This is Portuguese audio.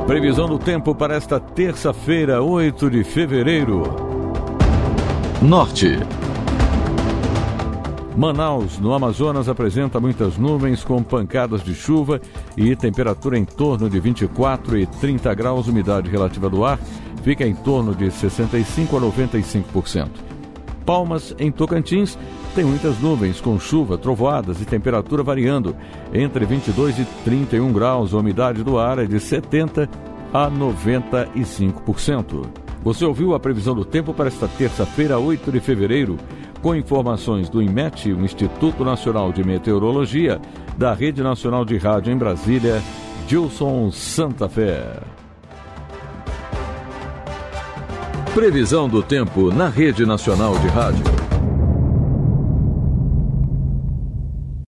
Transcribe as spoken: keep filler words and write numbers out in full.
Previsão do tempo para esta terça-feira, oito de fevereiro. Norte. Manaus, no Amazonas, apresenta muitas nuvens com pancadas de chuva e temperatura em torno de vinte e quatro e trinta graus. Umidade relativa do ar fica em torno de sessenta e cinco a noventa e cinco por cento. Palmas, em Tocantins, tem muitas nuvens com chuva, trovoadas e temperatura variando entre vinte e dois e trinta e um graus. A umidade do ar é de setenta a noventa e cinco por cento. Você ouviu a previsão do tempo para esta terça-feira, oito de fevereiro, com informações do INMET, o Instituto Nacional de Meteorologia, da Rede Nacional de Rádio em Brasília, Gilson Santa Fé. Previsão do tempo na Rede Nacional de Rádio.